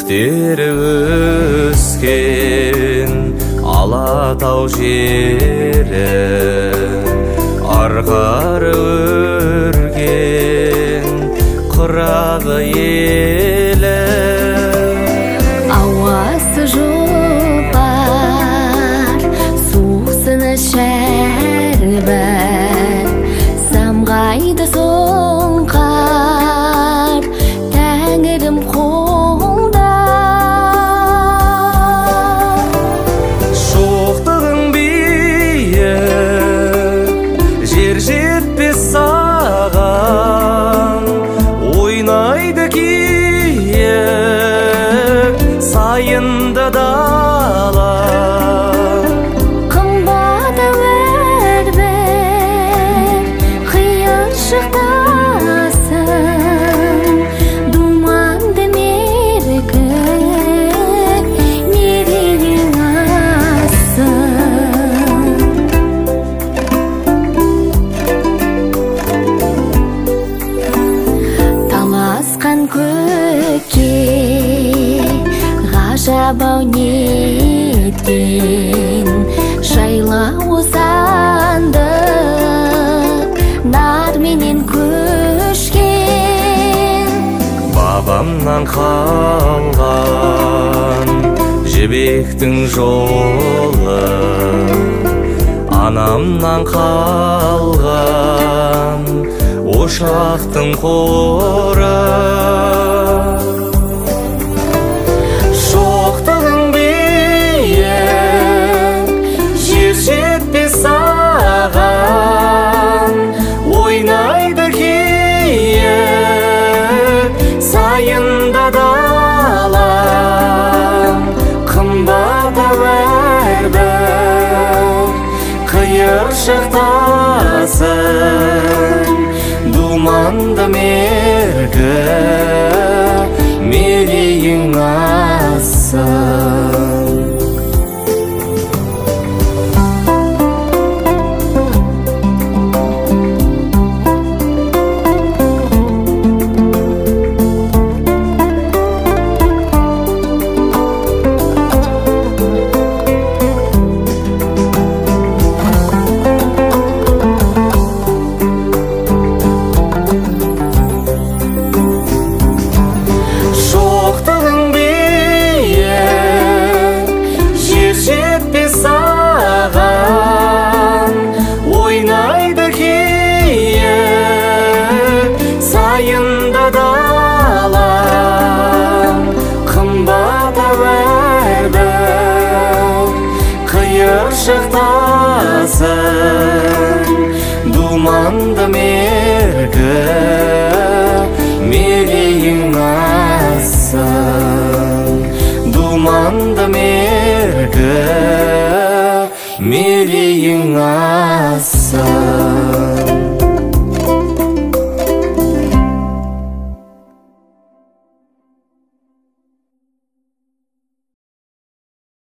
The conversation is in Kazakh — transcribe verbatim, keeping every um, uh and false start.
Биіктері өскен Алатау жері, арқары өрген қырағы елі. Ауасы жұпар, сусыны шәрбәр, самғайды соңқар, тәңірім қолда. Шоқтығың биік, жер жетпес саған, ойнайды киік, сайында дала. Қымбаты өрбір, қиыршықтасың, думанды меркіт, мерейің асың. Таласқан көкке ғажап-ау неткен, жайлау сандық нарменен көшкен. Бабамнан қалған жібектің жолы, анамнан қалған ошақтың қоры. Шоқтығың биік, жер жетпес саған, ойнайды киік, сайында дала. Қымбаты өрбір, қиыршықтасың, думанды меркі, мерейің асың. Сайында дала, қымбаты өрбір, қиыршықтасың, думанды меркі, мерейің асың. Думанды меркі, мерейің асың.